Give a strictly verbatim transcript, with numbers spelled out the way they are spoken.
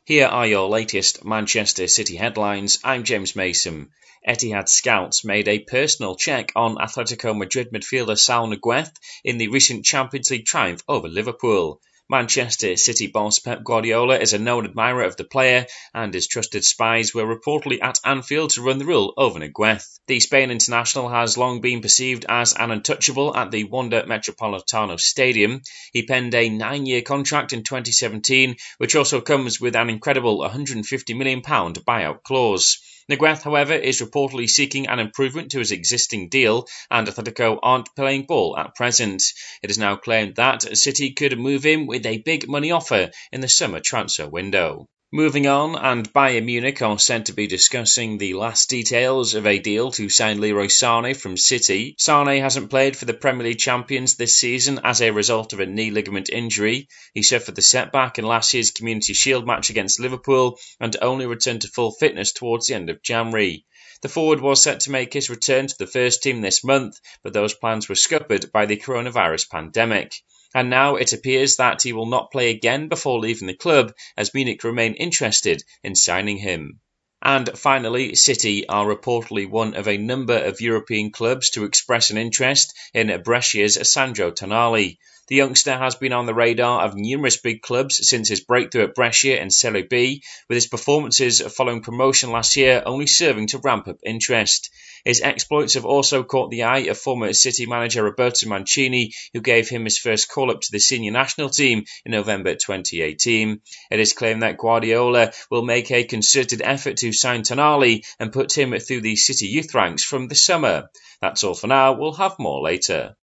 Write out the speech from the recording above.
Here are your latest Manchester City headlines. I'm James Mason. Etihad scouts made a personal check on Atletico Madrid midfielder Saul Niguez in the recent Champions League triumph over Liverpool. Manchester City boss Pep Guardiola is a known admirer of the player, and his trusted spies were reportedly at Anfield to run the rule over Niguez. The Spain international has long been perceived as an untouchable at the Wanda Metropolitano Stadium. He penned a nine-year contract in twenty seventeen, which also comes with an incredible one hundred fifty million pounds buyout clause. Niguez, however, is reportedly seeking an improvement to his existing deal, and Atletico aren't playing ball at present. It is now claimed that City could move in with a big money offer in the summer transfer window. Moving on, and Bayern Munich are said to be discussing the last details of a deal to sign Leroy Sané from City. Sané hasn't played for the Premier League champions this season as a result of a knee ligament injury. He suffered the setback in last year's Community Shield match against Liverpool and only returned to full fitness towards the end of January. The forward was set to make his return to the first team this month, but those plans were scuppered by the coronavirus pandemic. And now it appears that he will not play again before leaving the club, as Munich remain interested in signing him. And finally, City are reportedly one of a number of European clubs to express an interest in Brescia's Sandro Tonali. The youngster has been on the radar of numerous big clubs since his breakthrough at Brescia in Serie B, with his performances following promotion last year only serving to ramp up interest. His exploits have also caught the eye of former City manager Roberto Mancini, who gave him his first call-up to the senior national team in November twenty eighteen. It is claimed that Guardiola will make a concerted effort to sign Tonali and put him through the City youth ranks from the summer. That's all for now. We'll have more later.